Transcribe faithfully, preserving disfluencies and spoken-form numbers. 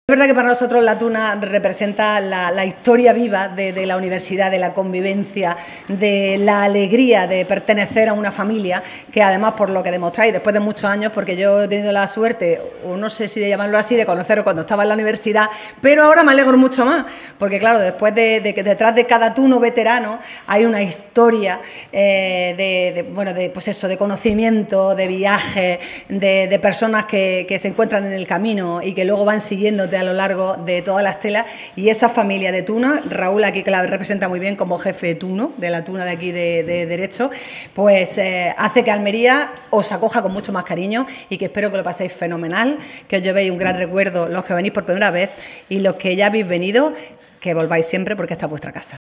Es verdad que para nosotros la Tuna representa la, la historia viva de, de la universidad, de la convivencia, de la alegría de pertenecer a una familia que además por lo que demostráis después de muchos años, porque yo he tenido la suerte, o no sé si de llamarlo así, de conoceros cuando estaba en la universidad, pero ahora me alegro mucho más, porque claro, después de, de que detrás de cada tuno veterano hay una historia eh, de, de, bueno, de, pues eso, de conocimiento, de viaje, de, de personas que, que se encuentran en el camino y que luego van siguiéndote a lo largo de toda la estela, y esa familia de Tuna, Raúl aquí que la representa muy bien como jefe tuno, de la Tuna de aquí de, de Derecho, pues eh, hace que Almería os acoja con mucho más cariño y que espero que lo paséis fenomenal, que os llevéis un gran recuerdo los que venís por primera vez y los que ya habéis venido, que volváis siempre porque esta es vuestra casa.